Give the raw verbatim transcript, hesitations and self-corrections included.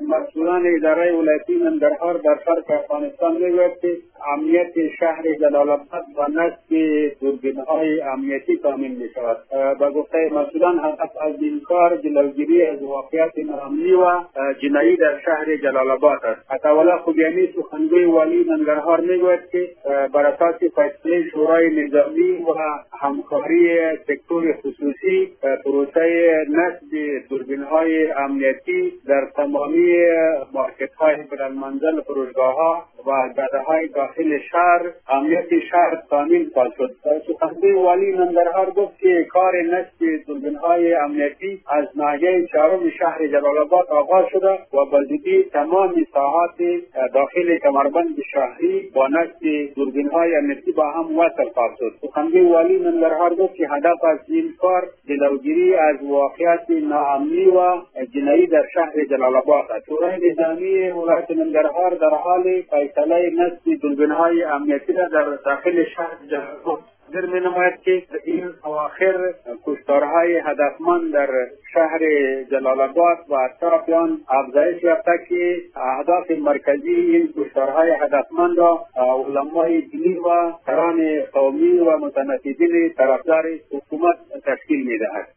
مسئولان اداره ولایتی ننگرهار در شرق افغانستان میگوید که امنیت شهر جلال آباد و نصب دوربین‌های امنیتی تامین می شود. به گفته مسئولان هدف از این کار جلوگیری از واقعیت ناامنی و جنایی در شهر جلال آباد است. عطاالله خوگیانی سخنگوی والی ننگرهار میگوید که بر اساس فیصله شورای نظامی و همکاری سکتور خصوصی پروسه نصب دوربین‌های امنیتی در تمامی مارکت‌های بلندمنزل، فروشگاه‌ها و جاده‌های داخل شهر امنیت شهر تامین خواهد شد. سخنگوی والی ننگرهار گفت که کار نصب دوربین‌های امنیتی از ناحیه چهارم شهر جلال آباد آغاز شده و به زودی تمام ساحات داخل کمربند شهری با نصب دوربین‌های امنیتی با هم وصل خواهد شد. سخنگوی والی ننگرهار گفت که هدف از این کار جلوگیری از واقعیت ناامنی و جنایی در شهر جلال آباد است. شورای نظامی ولایت ننگرهار در حال فیصله نصب دوربین‌های امنیتی را در داخل شهر جلال آباد در می نماید که این اواخر کشتارهای هدفمند در شهر جلال آباد و اطراف آن افزایش یافته که اهداف مرکزی این کشتارهای هدفمند را علمای دینی و سران قومی و متنفذین طرفدار حکومت تشکیل می دهد.